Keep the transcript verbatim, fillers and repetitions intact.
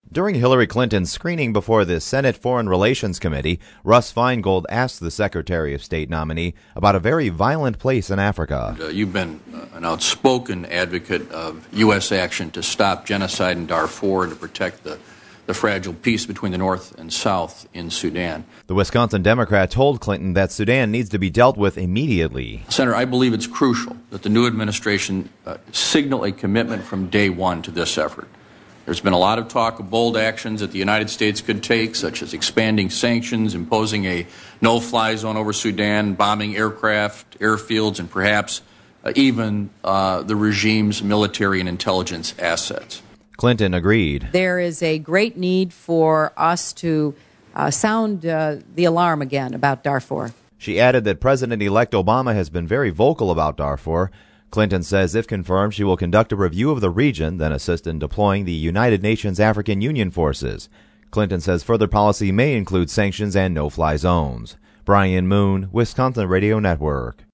During Hillary Clinton's screening before the Senate Foreign Relations Committee, Russ Feingold asked the Secretary of State nominee about a very violent place in Africa. Uh, you've been uh, an outspoken advocate of U S action to stop genocide in Darfur and to protect the, the fragile peace between the North and South in Sudan. The Wisconsin Democrat told Clinton that Sudan needs to be dealt with immediately. Senator, I believe it's crucial that the new administration uh, signal a commitment from day one to this effort. There's been a lot of talk of bold actions that the United States could take, such as expanding sanctions, imposing a no-fly zone over Sudan, bombing aircraft, airfields, and perhaps uh, even uh, the regime's military and intelligence assets. Clinton agreed. There is a great need for us to uh, sound uh, the alarm again about Darfur. She added that President-elect Obama has been very vocal about Darfur. Clinton says if confirmed, she will conduct a review of the region, then assist in deploying the United Nations African Union forces. Clinton says further policy may include sanctions and no-fly zones. Brian Moon, Wisconsin Radio Network.